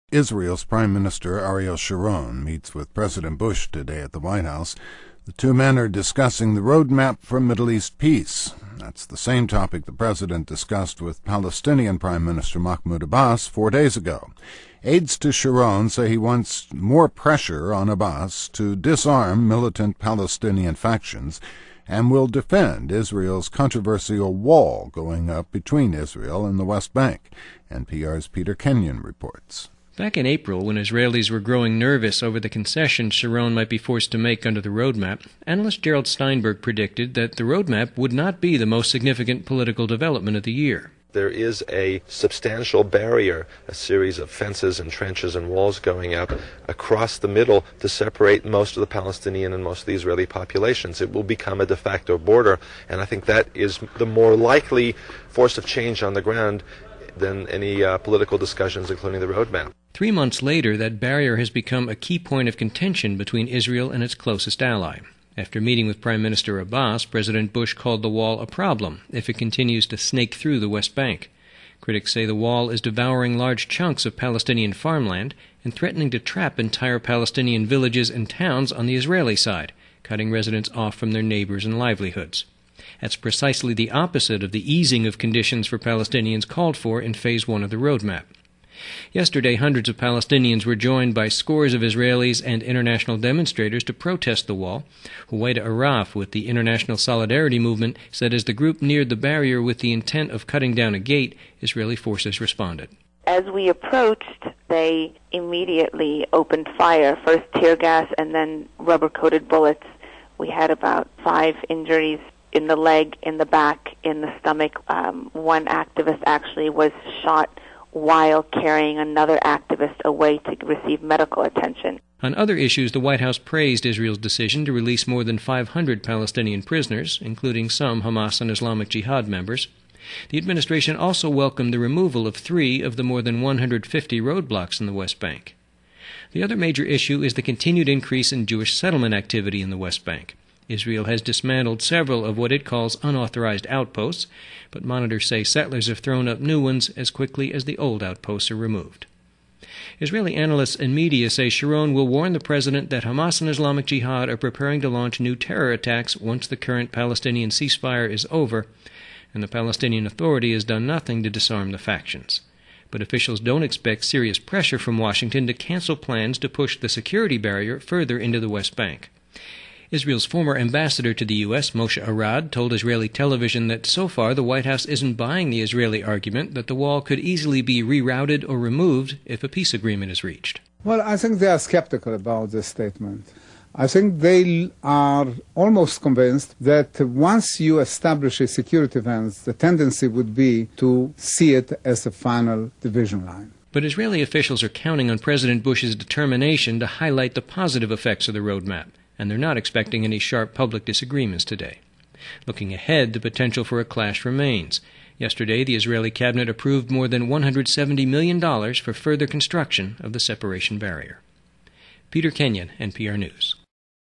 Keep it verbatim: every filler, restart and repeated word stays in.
Israel's Prime Minister Ariel Sharon meets with President Bush today at the White House. The two men are discussing the roadmap for Middle East peace. That's the same topic the president discussed with Palestinian Prime Minister Mahmoud Abbas four days ago. Aides to Sharon say he wants more pressure on Abbas to disarm militant Palestinian factions and will defend Israel's controversial wall going up between Israel and the West Bank. N P R's Peter Kenyon reports. Back in April, when Israelis were growing nervous over the concessions Sharon might be forced to make under the roadmap, analyst Gerald Steinberg predicted that the roadmap would not be the most significant political development of the year. There is a substantial barrier, a series of fences and trenches and walls going up across the middle to separate most of the Palestinian and most of the Israeli populations. It will become a de facto border, and I think that is the more likely force of change on the ground than any uh, political discussions, including the roadmap. Three months later, that barrier has become a key point of contention between Israel and its closest ally. After meeting with Prime Minister Abbas, President Bush called the wall a problem if it continues to snake through the West Bank. Critics say the wall is devouring large chunks of Palestinian farmland and threatening to trap entire Palestinian villages and towns on the Israeli side, cutting residents off from their neighbors and livelihoods. That's precisely the opposite of the easing of conditions for Palestinians called for in Phase One of the roadmap. Yesterday, hundreds of Palestinians were joined by scores of Israelis and international demonstrators to protest the wall. Huwaida Araf, with the International Solidarity Movement, said as the group neared the barrier with the intent of cutting down a gate, Israeli forces responded. As we approached, they immediately opened fire, first tear gas and then rubber-coated bullets. We had about five injuries in the leg, in the back, in the stomach. Um, one activist actually was shot while carrying another activist away to receive medical attention. On other issues, the White House praised Israel's decision to release more than five hundred Palestinian prisoners, including some Hamas and Islamic Jihad members. The administration also welcomed the removal of three of the more than one hundred fifty roadblocks in the West Bank. The other major issue is the continued increase in Jewish settlement activity in the West Bank. Israel has dismantled several of what it calls unauthorized outposts, but monitors say settlers have thrown up new ones as quickly as the old outposts are removed. Israeli analysts and media say Sharon will warn the president that Hamas and Islamic Jihad are preparing to launch new terror attacks once the current Palestinian ceasefire is over, and the Palestinian Authority has done nothing to disarm the factions. But officials don't expect serious pressure from Washington to cancel plans to push the security barrier further into the West Bank. Israel's former ambassador to the U S, Moshe Arad, told Israeli television that so far the White House isn't buying the Israeli argument that the wall could easily be rerouted or removed if a peace agreement is reached. Well, I think they are skeptical about this statement. I think they are almost convinced that once you establish a security fence, the tendency would be to see it as a final division line. But Israeli officials are counting on President Bush's determination to highlight the positive effects of the roadmap, and they're not expecting any sharp public disagreements today. Looking ahead, the potential for a clash remains. Yesterday, the Israeli cabinet approved more than one hundred seventy million dollars for further construction of the separation barrier. Peter Kenyon, N P R News.